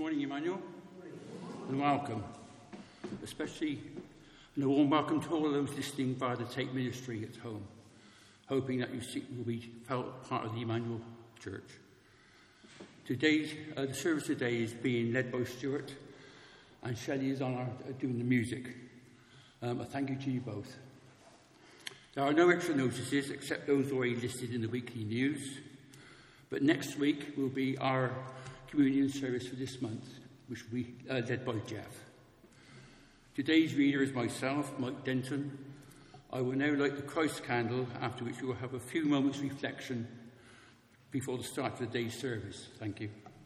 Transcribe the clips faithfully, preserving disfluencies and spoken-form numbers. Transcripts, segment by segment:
morning, Emmanuel, and welcome, especially and a warm welcome to all of those listening via the Take Ministry at home, hoping that you will be felt part of the Emmanuel Church. Today's uh, the service today is being led by Stuart, and Shelley is on our, uh, doing the music. Um, a thank you to you both. There are no extra notices except those already listed in the weekly news, but next week will be our communion service for this month, which will be uh, led by Jeff. Today's reader is myself, Mike Denton. I will now light the Christ candle, after which we will have a few moments reflection before the start of the day's service. Thank you.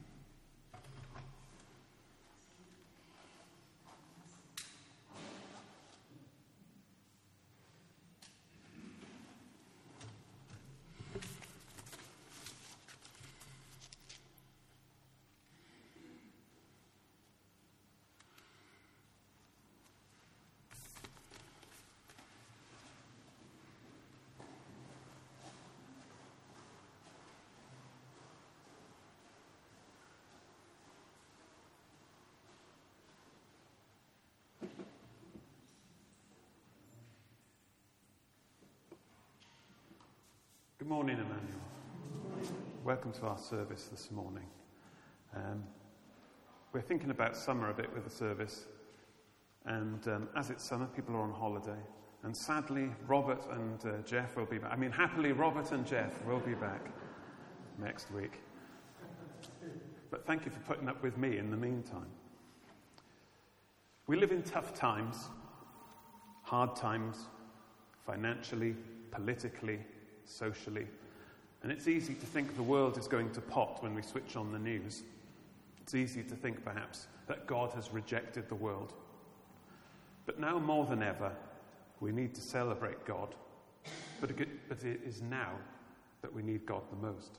Good morning, Emmanuel. Welcome to our service this morning. Um, we're thinking about summer a bit with the service, and um, as it's summer, people are on holiday. And sadly, Robert and uh, Jeff will be back. I mean, happily, Robert and Jeff will be back next week. But thank you for putting up with me in the meantime. We live in tough times, hard times, financially, politically, socially, and it's easy to think the world is going to pot when we switch on the news. It's easy to think, perhaps, that God has rejected the world. But now more than ever, we need to celebrate God, but it, but it is now that we need God the most.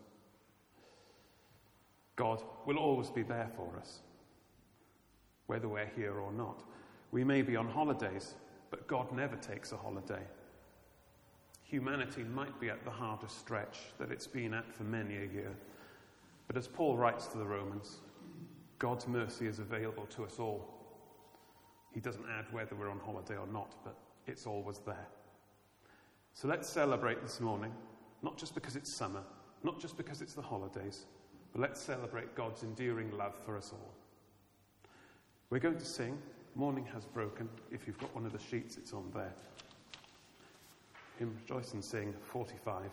God will always be there for us, whether we're here or not. We may be on holidays, but God never takes a holiday. Humanity might be at the hardest stretch that it's been at for many a year. But as Paul writes to the Romans, God's mercy is available to us all. He doesn't add whether we're on holiday or not, but it's always there. So let's celebrate this morning, not just because it's summer, not just because it's the holidays, but let's celebrate God's enduring love for us all. We're going to sing Morning Has Broken. If you've got one of the sheets, it's on there. Hymn Rejoice and Sing forty-five.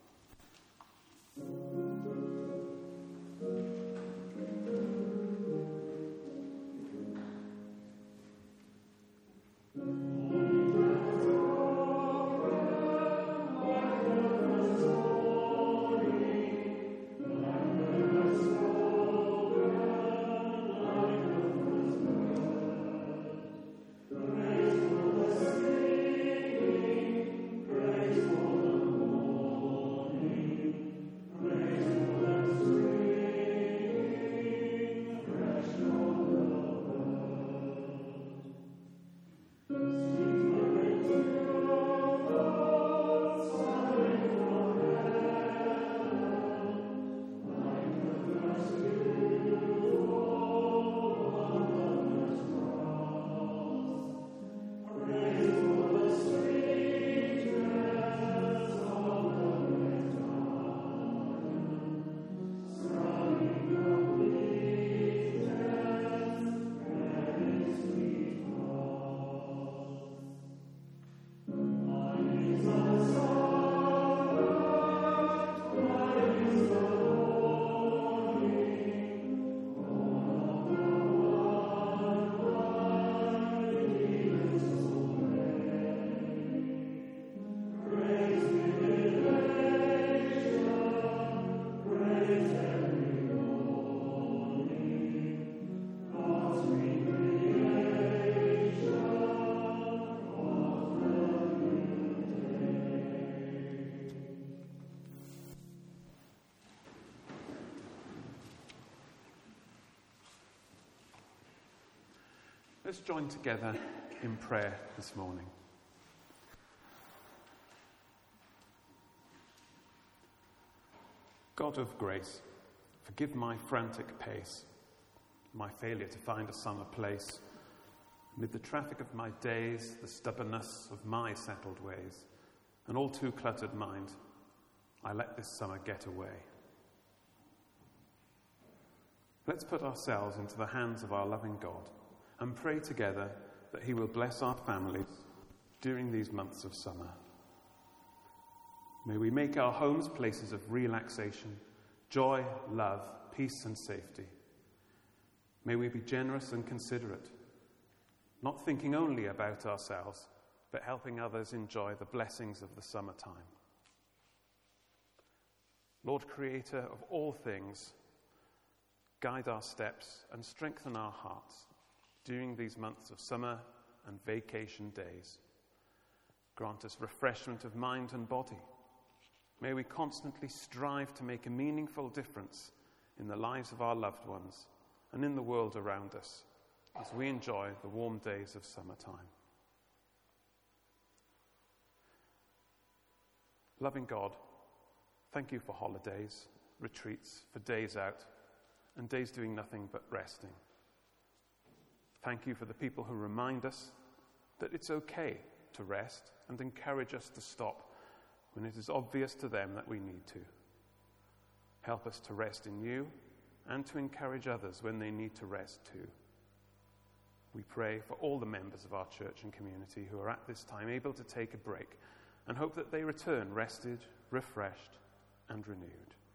Let's join together in prayer this morning. God of grace, forgive my frantic pace. my failure to find a summer place, amid the traffic of my days, the stubbornness of my settled ways, an all too cluttered mind, I let this summer get away. Let's put ourselves into the hands of our loving God and pray together that he will bless our families during these months of summer. May we make our homes places of relaxation, joy, love, peace and safety. May we be generous and considerate, not thinking only about ourselves, but helping others enjoy the blessings of the summertime. Lord, Creator of all things, guide our steps and strengthen our hearts during these months of summer and vacation days. Grant us refreshment of mind and body. May we constantly strive to make a meaningful difference in the lives of our loved ones and in the world around us as we enjoy the warm days of summertime. Loving God, thank you for holidays, retreats, for days out, and days doing nothing but resting. Thank you for the people who remind us that it's okay to rest and encourage us to stop when it is obvious to them that we need to. Help us to rest in you and to encourage others when they need to rest too. We pray for all the members of our church and community who are at this time able to take a break and hope that they return rested, refreshed, and renewed.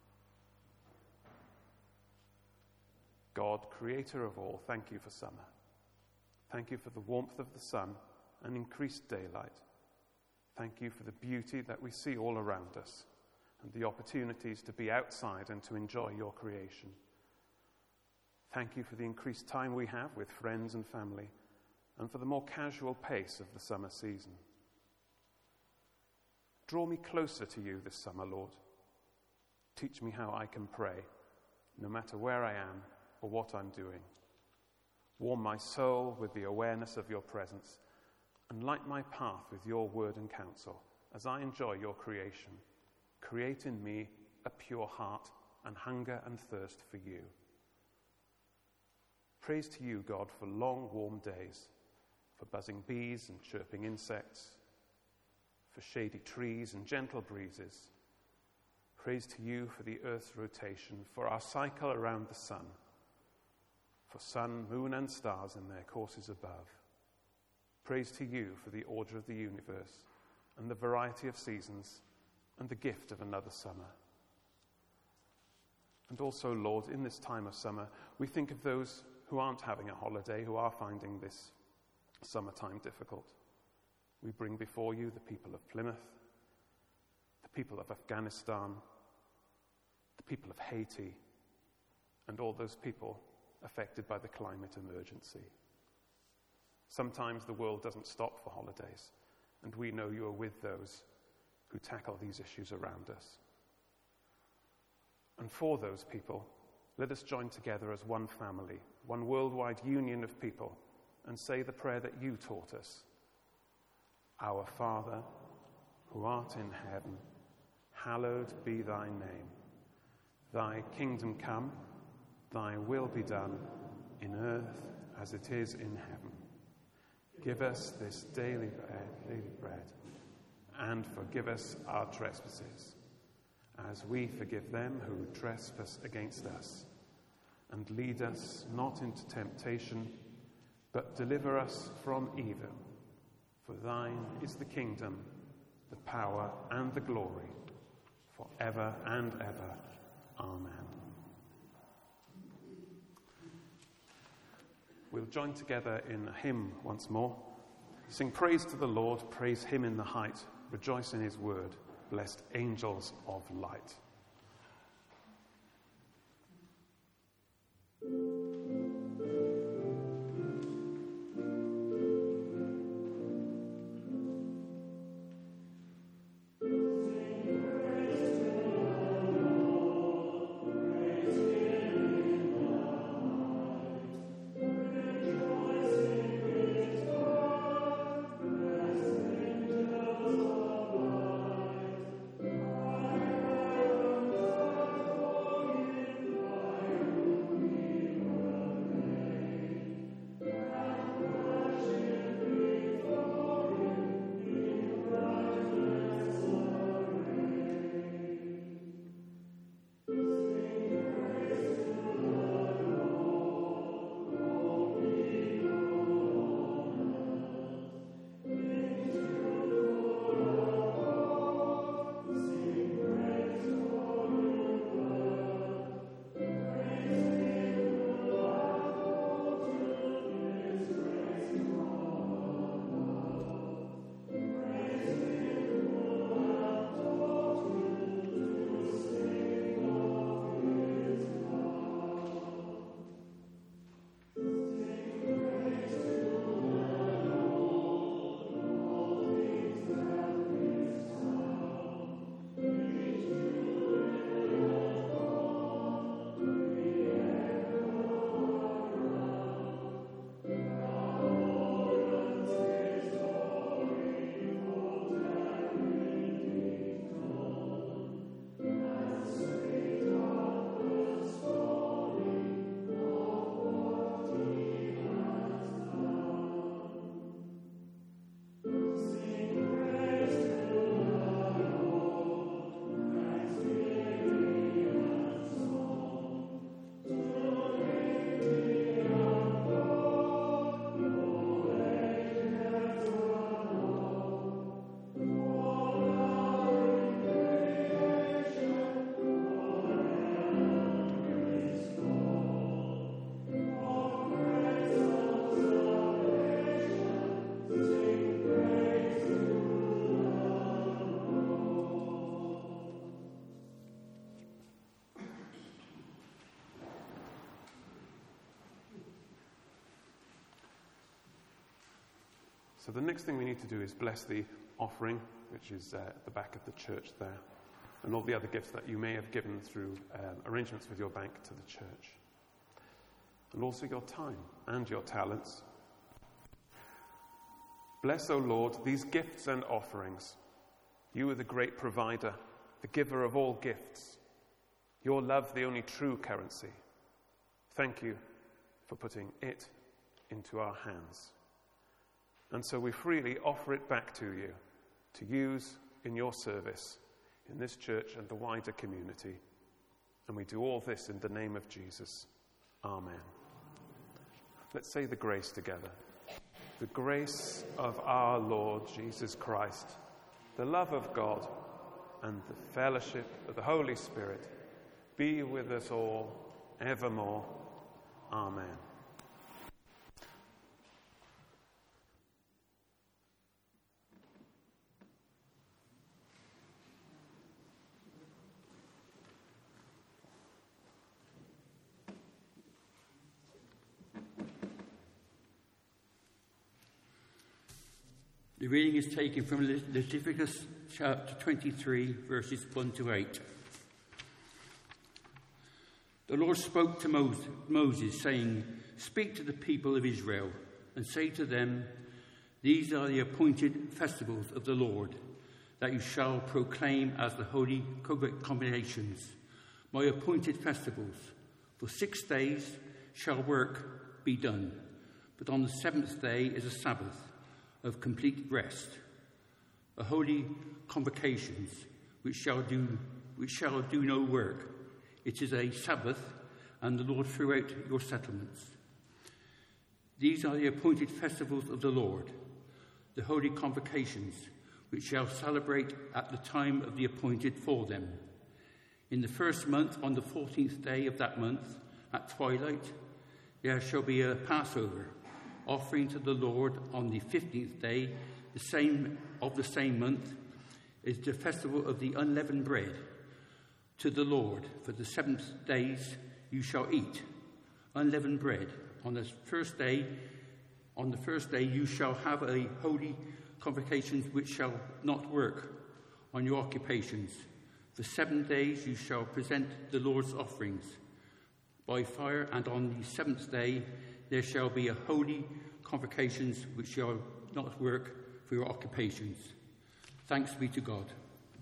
God, Creator of all, thank you for summer. Thank you for the warmth of the sun and increased daylight. Thank you for the beauty that we see all around us and the opportunities to be outside and to enjoy your creation. Thank you for the increased time we have with friends and family and for the more casual pace of the summer season. Draw me closer to you this summer, Lord. Teach me how I can pray, no matter where I am or what I'm doing. Warm my soul with the awareness of your presence and light my path with your word and counsel as I enjoy your creation. Create in me a pure heart and hunger and thirst for you. Praise to you, God, for long, warm days, for buzzing bees and chirping insects, for shady trees and gentle breezes. Praise to you for the earth's rotation, for our cycle around the sun, for sun, moon, and stars in their courses above. Praise to you for the order of the universe and the variety of seasons and the gift of another summer. And also, Lord, in this time of summer, we think of those who aren't having a holiday, who are finding this summertime difficult. We bring before you the people of Plymouth, the people of Afghanistan, the people of Haiti, and all those people affected by the climate emergency. Sometimes the world doesn't stop for holidays, and we know you are with those who tackle these issues around us. And for those people, let us join together as one family, one worldwide union of people, and say the prayer that you taught us. Our Father, who art in heaven, hallowed be thy name. Thy kingdom come, thy will be done, in earth as it is in heaven. Give us this daily bread, daily bread, and forgive us our trespasses, as we forgive them who trespass against us. And lead us not into temptation, but deliver us from evil. For thine is the kingdom, the power, and the glory, forever and ever. Amen. We'll join together in a hymn once more. Sing praise to the Lord, praise him in the height, rejoice in his word, blessed angels of light. Thank So the next thing we need to do is bless the offering, which is uh, at the back of the church there, and all the other gifts that you may have given through um, arrangements with your bank to the church. And also your time and your talents. Bless, O Lord, these gifts and offerings. You are the great provider, the giver of all gifts. Your love, the only true currency. Thank you for putting it into our hands. And so we freely offer it back to you, to use in your service, in this church and the wider community. And we do all this in the name of Jesus. Amen. Let's say the grace together. The grace of our Lord Jesus Christ, the love of God, and the fellowship of the Holy Spirit be with us all evermore. Amen. The reading is taken from Leviticus chapter twenty-three, verses one to eight. The Lord spoke to Moses, saying, "Speak to the people of Israel, and say to them, these are the appointed festivals of the Lord, that you shall proclaim as the holy convocations, my appointed festivals. For six days shall work be done, but on the seventh day is a Sabbath of complete rest, a holy convocations, which shall do which shall do no work. It is a Sabbath, and the Lord throughout your settlements. These are the appointed festivals of the Lord, the holy convocations, which shall celebrate at the time of the appointed for them. In the first month, on the fourteenth day of that month, at twilight, there shall be a Passover, offering to the Lord on the fifteenth day, the same of the same month, is the festival of the unleavened bread to the Lord. For the seventh days you shall eat unleavened bread. On the first day, on the first day you shall have a holy convocation which shall not work on your occupations. For seven days you shall present the Lord's offerings by fire, and on the seventh day there shall be a holy convocations which shall not work for your occupations. Thanks be to God.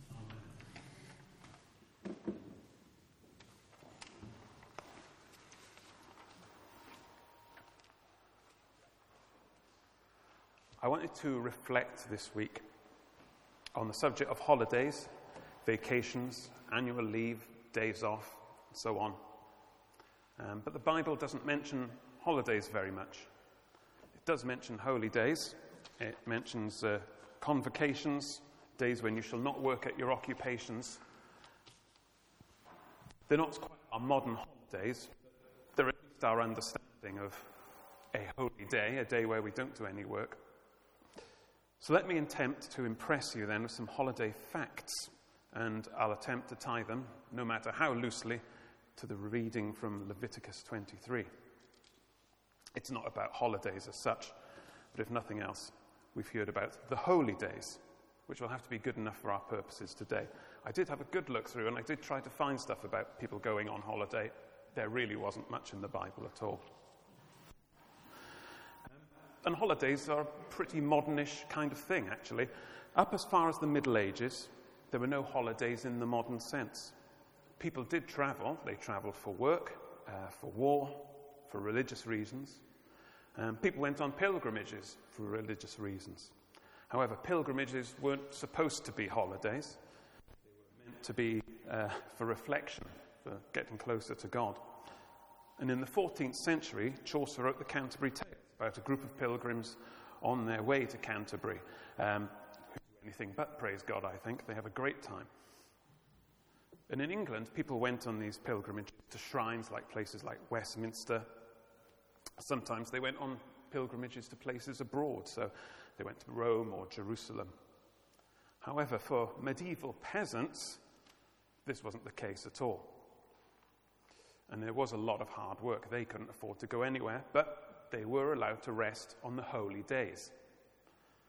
I wanted to reflect this week on the subject of holidays, vacations, annual leave, days off, and so on. Um, but the Bible doesn't mention holidays very much. It does mention holy days. It mentions uh, convocations, days when you shall not work at your occupations. They're not quite our modern holidays. They're at least our understanding of a holy day, a day where we don't do any work. So let me attempt to impress you then with some holiday facts, and I'll attempt to tie them, no matter how loosely, to the reading from Leviticus twenty-three. It's not about holidays as such, but if nothing else, we've heard about the holy days, which will have to be good enough for our purposes today. I did have a good look through, and I did try to find stuff about people going on holiday. There really wasn't much in the Bible at all. And holidays are a pretty modernish kind of thing, actually. Up as far as the Middle Ages, there were no holidays in the modern sense. People did travel. They travelled for work, uh, for war, for religious reasons. Um, people went on pilgrimages for religious reasons. However, pilgrimages weren't supposed to be holidays. They were meant to be uh, for reflection, for getting closer to God. And in the fourteenth century, Chaucer wrote the Canterbury Tales about a group of pilgrims on their way to Canterbury. Um, who do anything but praise God, I think. They have a great time. And in England, people went on these pilgrimages to shrines like places like Westminster. Sometimes they went on pilgrimages to places abroad, so they went to Rome or Jerusalem. However, for medieval peasants, this wasn't the case at all. And there was a lot of hard work. They couldn't afford to go anywhere, but they were allowed to rest on the holy days.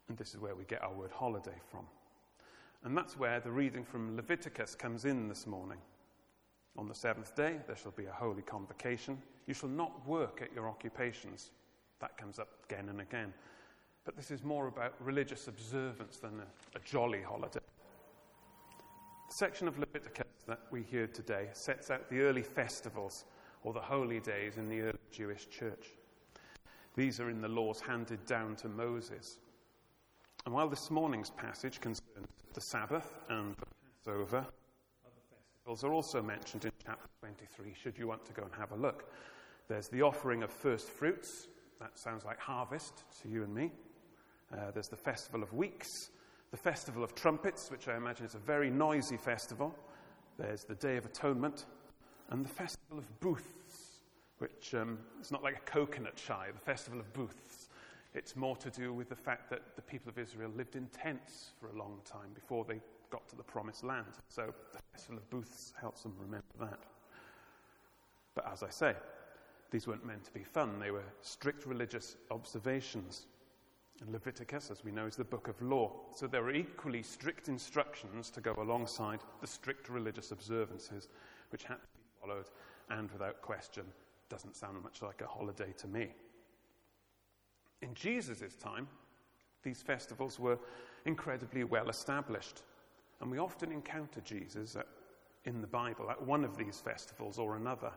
And this is where we get our word holiday from. And that's where the reading from Leviticus comes in this morning. On the seventh day, there shall be a holy convocation. You shall not work at your occupations. That comes up again and again. But this is more about religious observance than a, a jolly holiday. The section of Leviticus that we hear today sets out the early festivals or the holy days in the early Jewish church. These are in the laws handed down to Moses. And while this morning's passage concerns the Sabbath and the Passover, other festivals are also mentioned in chapter twenty-three, should you want to go and have a look. There's the offering of first fruits. That sounds like harvest to you and me. Uh, there's the Festival of Weeks, the Festival of Trumpets, which I imagine is a very noisy festival. There's the Day of Atonement, and the Festival of Booths, which um, is not like a coconut shy, the Festival of Booths. It's more to do with the fact that the people of Israel lived in tents for a long time before they got to the Promised Land. So the Festival of Booths helps them remember that. But as I say, these weren't meant to be fun. They were strict religious observations. And Leviticus, as we know, is the book of law. So there were equally strict instructions to go alongside the strict religious observances, which had to be followed, and without question, doesn't sound much like a holiday to me. In Jesus' time, these festivals were incredibly well established. And we often encounter Jesus at, in the Bible at one of these festivals or another.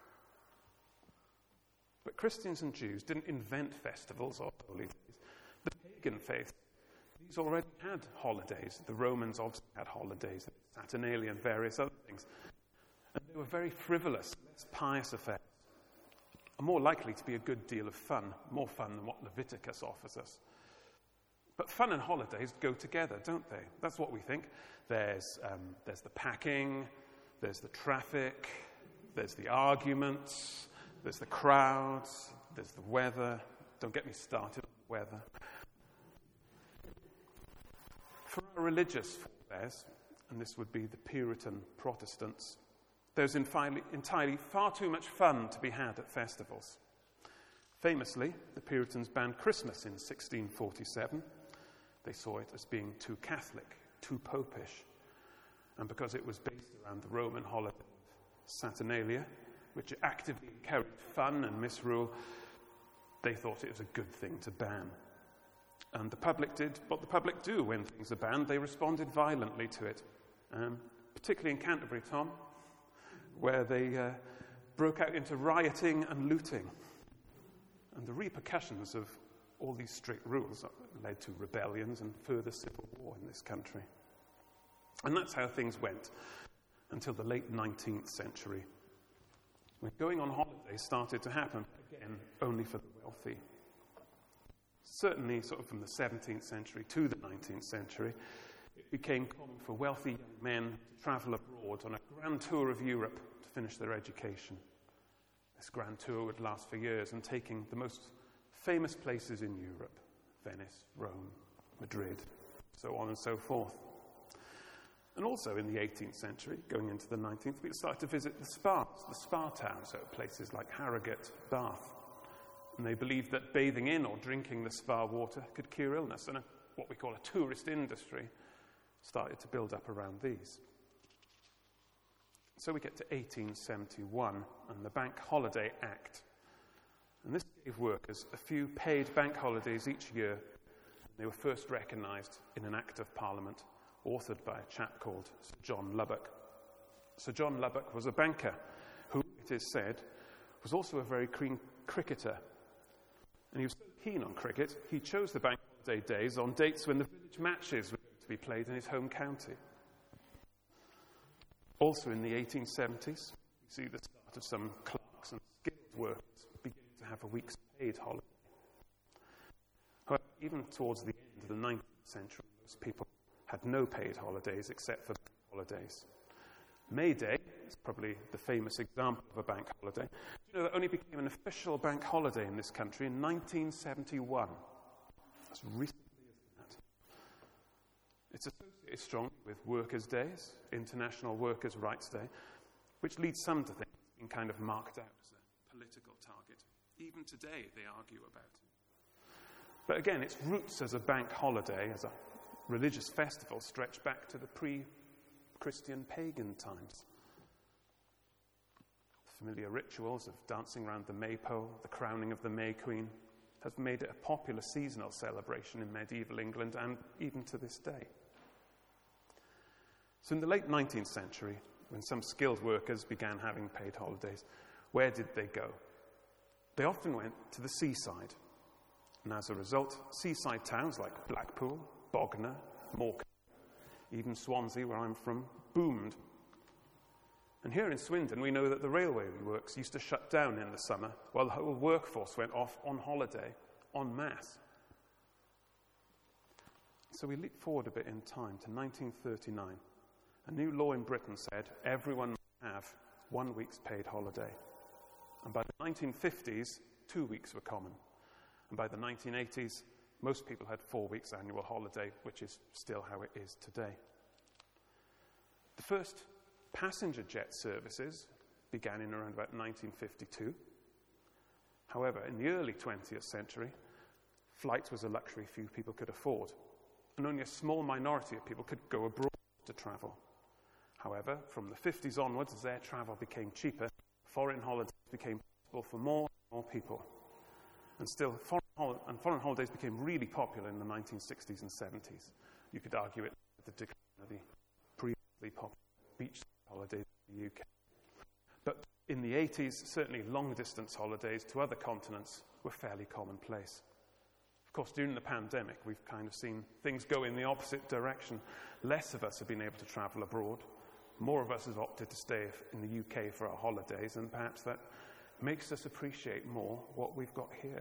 But Christians and Jews didn't invent festivals or holy days. The pagan faith, these already had holidays. The Romans obviously had holidays, Saturnalia and various other things. And they were very frivolous, less pious affairs, are more likely to be a good deal of fun, more fun than what Leviticus offers us. But fun and holidays go together, don't they? That's what we think. There's, um, there's the packing, there's the traffic, there's the arguments, there's the crowds, there's the weather. Don't get me started on the weather. For our religious forebears, and this would be the Puritan Protestants, there's entirely, entirely far too much fun to be had at festivals. Famously, the Puritans banned Christmas in sixteen forty-seven. They saw it as being too Catholic, too popish. And because it was based around the Roman holiday of Saturnalia, which actively encouraged fun and misrule, they thought it was a good thing to ban. And the public did what the public do when things are banned. They responded violently to it, um, particularly in Canterbury, Tom, where they uh, broke out into rioting and looting. And the repercussions of all these strict rules led to rebellions and further civil war in this country. And that's how things went until the late nineteenth century, when going on holiday started to happen, again, only for the wealthy. Certainly, sort of from the seventeenth century to the nineteenth century, it became common for wealthy young men to travel abroad on a grand tour of Europe to finish their education. This grand tour would last for years and taking the most famous places in Europe, Venice, Rome, Madrid, so on and so forth. And also in the eighteenth century, going into the nineteenth, we started to visit the spas, the spa towns, so places like Harrogate, Bath. And they believed that bathing in or drinking the spa water could cure illness, and a, what we call a tourist industry started to build up around these. So we get to eighteen seventy-one and the Bank Holiday Act. And this gave workers a few paid bank holidays each year. They were first recognised in an Act of Parliament authored by a chap called Sir John Lubbock. Sir John Lubbock was a banker who, it is said, was also a very keen cricketer. And he was so keen on cricket, he chose the bank holiday days on dates when the village matches were going to be played in his home county. Also in the eighteen seventies, we see the start of some clerks and skilled workers beginning to have a week's paid holiday. However, even towards the end of the nineteenth century, most people had no paid holidays except for bank holidays. May Day is probably the famous example of a bank holiday. Do you know that only became an official bank holiday in this country in nineteen seventy-one? As recently as that. It's associated strongly with Workers' Days, International Workers' Rights Day, which leads some to think it's been kind of marked out as a political target. Even today they argue about it. But again, its roots as a bank holiday, as a religious festival, stretch back to the pre-Christian pagan times. The familiar rituals of dancing around the maypole, the crowning of the May Queen, have made it a popular seasonal celebration in medieval England and even to this day. So in the late nineteenth century, when some skilled workers began having paid holidays, where did they go? They often went to the seaside. And as a result, seaside towns like Blackpool, Bognor, Morecambe, even Swansea, where I'm from, boomed. And here in Swindon, we know that the railway works used to shut down in the summer while the whole workforce went off on holiday en masse. So we leap forward a bit in time to nineteen thirty-nine. A new law in Britain said everyone must have one week's paid holiday. And by the nineteen fifties, two weeks were common. And by the nineteen eighties, most people had four weeks annual holiday, which is still how it is today. The first passenger jet services began in around about nineteen fifty-two. However, in the early twentieth century, flight was a luxury few people could afford, and only a small minority of people could go abroad to travel. However, from the fifties onwards, as air travel became cheaper, foreign holidays became possible for more and more people. And still, foreign, hol- and foreign holidays became really popular in the nineteen sixties and seventies. You could argue it with the decline of the previously popular beach holidays in the U K. But in the eighties, certainly long-distance holidays to other continents were fairly commonplace. Of course, during the pandemic, we've kind of seen things go in the opposite direction. Less of us have been able to travel abroad. More of us have opted to stay in the U K for our holidays, and perhaps that makes us appreciate more what we've got here.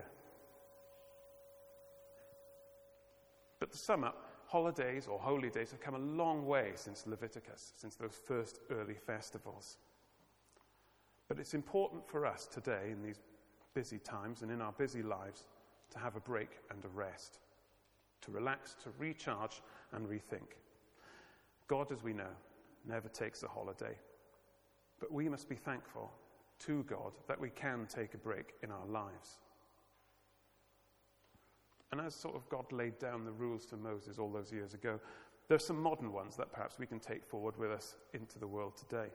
But to sum up, holidays or holy days have come a long way since Leviticus, since those first early festivals. But it's important for us today, in these busy times and in our busy lives, to have a break and a rest, to relax, to recharge and rethink. God, as we know, never takes a holiday, but we must be thankful to God that we can take a break in our lives. And as sort of God laid down the rules to Moses all those years ago, there are some modern ones that perhaps we can take forward with us into the world today.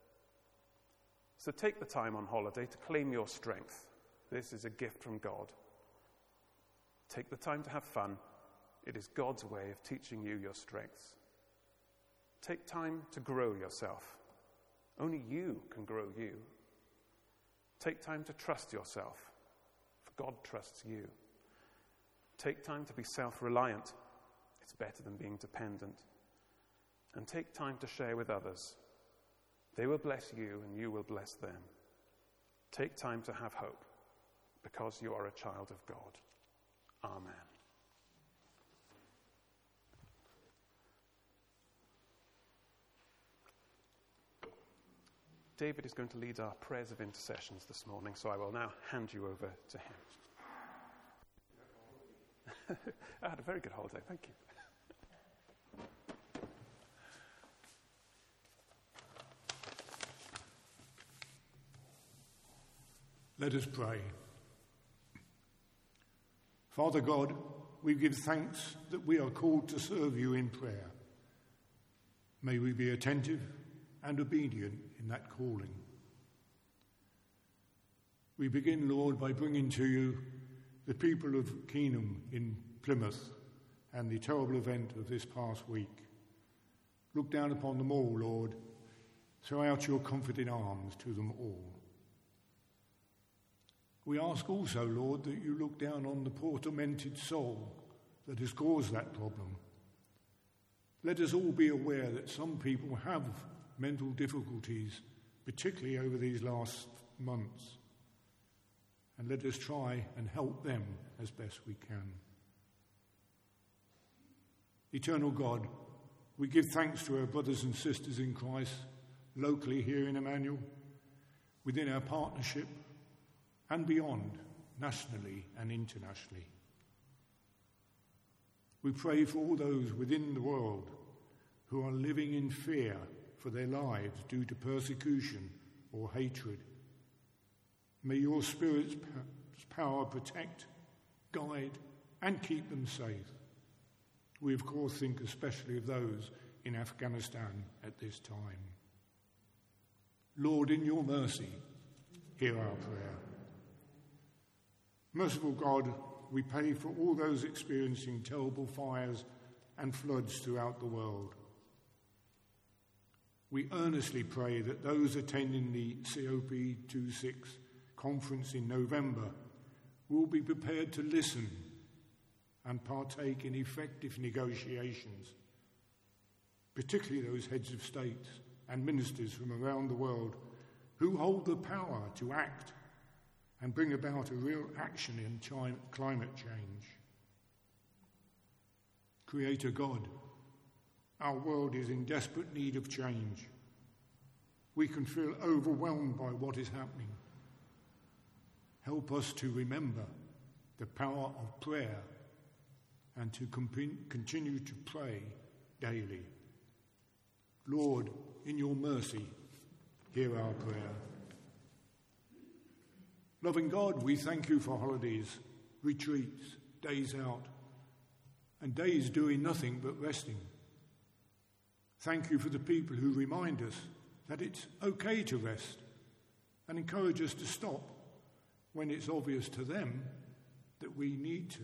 So take the time on holiday to claim your strength. This is a gift from God. Take the time to have fun. It is God's way of teaching you your strengths. Take time to grow yourself. Only you can grow you. Take time to trust yourself, for God trusts you. Take time to be self-reliant. It's better than being dependent. And take time to share with others. They will bless you and you will bless them. Take time to have hope, because you are a child of God. Amen. David is going to lead our prayers of intercessions this morning, so I will now hand you over to him. I had a very good holiday, thank you. Let us pray. Father God, we give thanks that we are called to serve you in prayer. May we be attentive and obedient in that calling. We begin, Lord, by bringing to you the people of Keenham in Plymouth and the terrible event of this past week. Look down upon them all, Lord. Throw out your comforting arms to them all. We ask also, Lord, that you look down on the poor tormented soul that has caused that problem. Let us all be aware that some people have mental difficulties, particularly over these last months. And let us try and help them as best we can. Eternal God, we give thanks to our brothers and sisters in Christ, locally here in Emmanuel, within our partnership, and beyond, nationally and internationally. We pray for all those within the world who are living in fear for their lives due to persecution or hatred. May your Spirit's power protect, guide, and keep them safe. We, of course, think especially of those in Afghanistan at this time. Lord, in your mercy, hear our prayer. Merciful God, we pray for all those experiencing terrible fires and floods throughout the world. We earnestly pray that those attending the C O P twenty-six conference in November will be prepared to listen and partake in effective negotiations, particularly those heads of state and ministers from around the world who hold the power to act and bring about a real action in chi- climate change. Creator God, our world is in desperate need of change. We can feel overwhelmed by what is happening. Help us to remember the power of prayer and to comp- continue to pray daily. Lord, in your mercy, hear our prayer. Loving God, we thank you for holidays, retreats, days out, and days doing nothing but resting. Thank you for the people who remind us that it's okay to rest and encourage us to stop when it's obvious to them that we need to.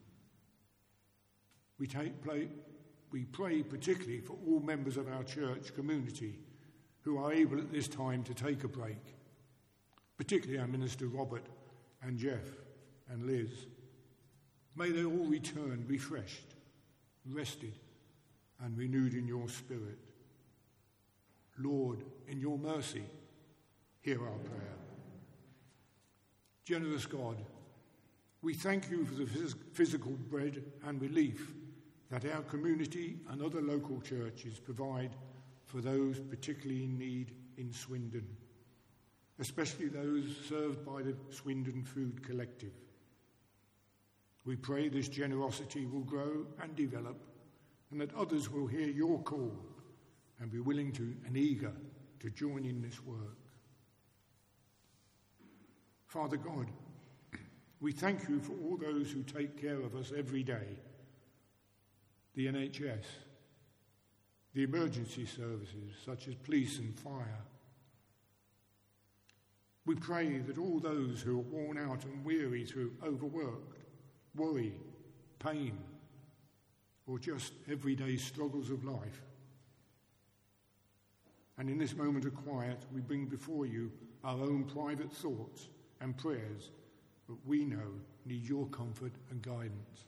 We, take play, we pray particularly for all members of our church community who are able at this time to take a break, particularly our minister Robert and Jeff and Liz. May they all return refreshed, rested, and renewed in your spirit. Lord, in your mercy, hear our prayer. Generous God, we thank you for the phys- physical bread and relief that our community and other local churches provide for those particularly in need in Swindon, especially those served by the Swindon Food Collective. We pray this generosity will grow and develop, and that others will hear your call and be willing to and eager to join in this work. Father God, we thank you for all those who take care of us every day, the N H S, the emergency services such as police and fire. We pray that all those who are worn out and weary through overwork, worry, pain, or just everyday struggles of life. And in this moment of quiet, we bring before you our own private thoughts and prayers that we know need your comfort and guidance.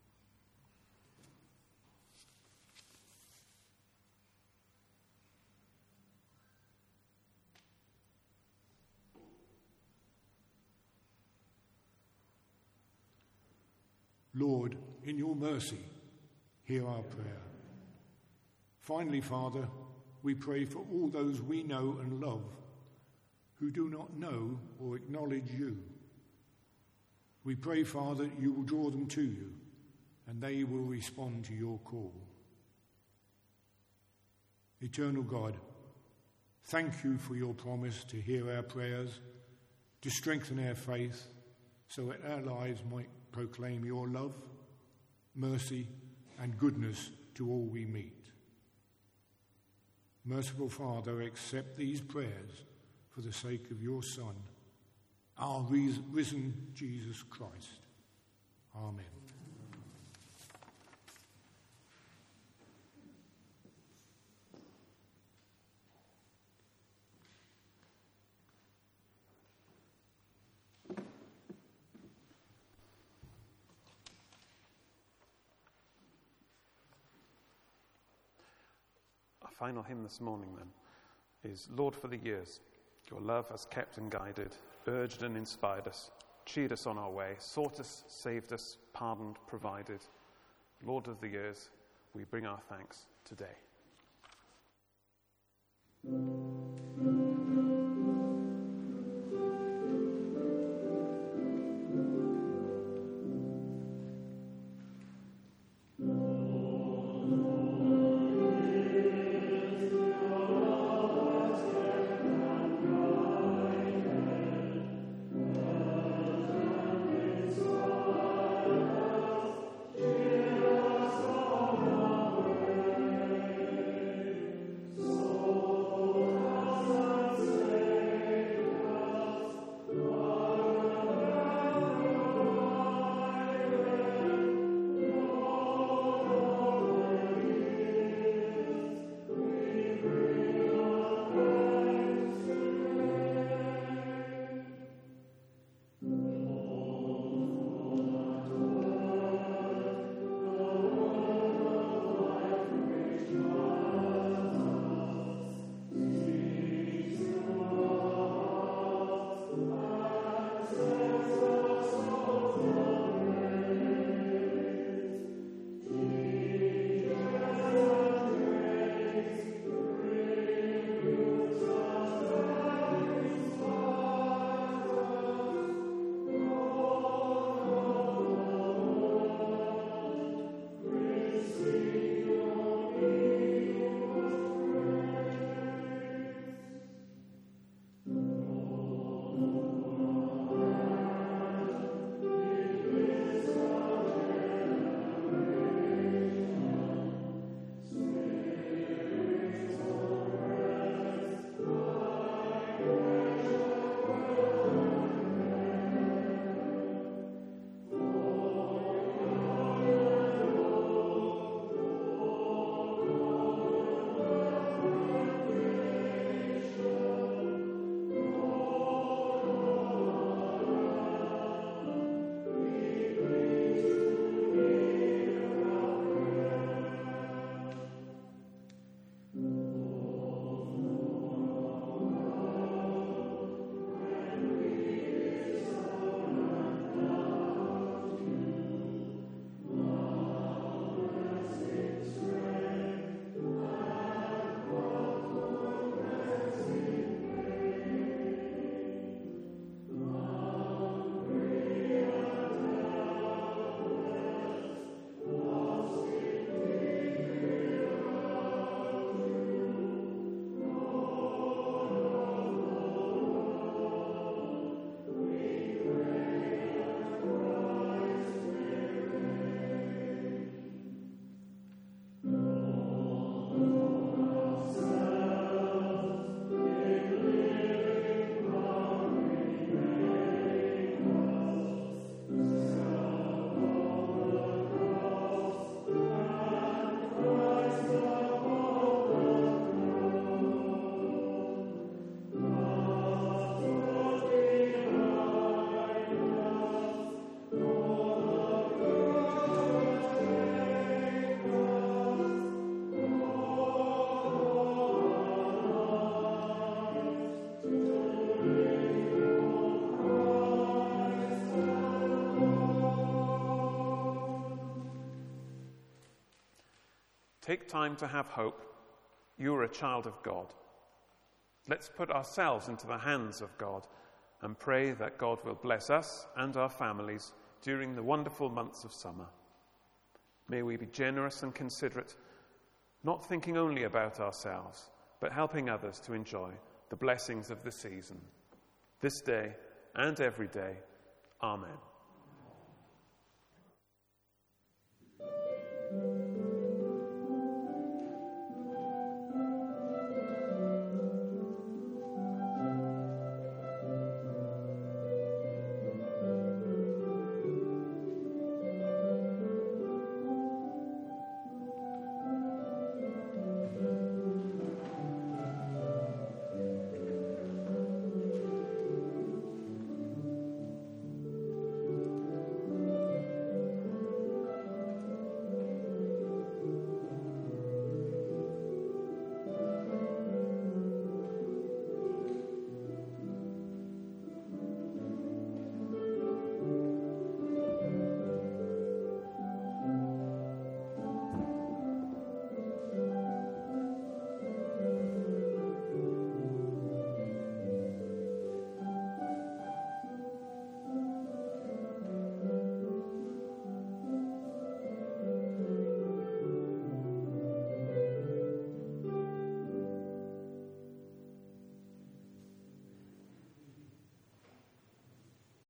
Lord, in your mercy, hear our prayer. Finally, Father, we pray for all those we know and love who do not know or acknowledge you. We pray, Father, that you will draw them to you and they will respond to your call. Eternal God, thank you for your promise to hear our prayers, to strengthen our faith so that our lives might proclaim your love, mercy, and goodness to all we meet. Merciful Father, accept these prayers for the sake of your Son, our risen Jesus Christ. Amen. Our final hymn this morning, then, is Lord, for the years. Your love has kept and guided, urged and inspired us, cheered us on our way, sought us, saved us, pardoned, provided. Lord of the years, we bring our thanks today. Take time to have hope. You're a child of God. Let's put ourselves into the hands of God and pray that God will bless us and our families during the wonderful months of summer. May we be generous and considerate, not thinking only about ourselves, but helping others to enjoy the blessings of the season. This day and every day. Amen.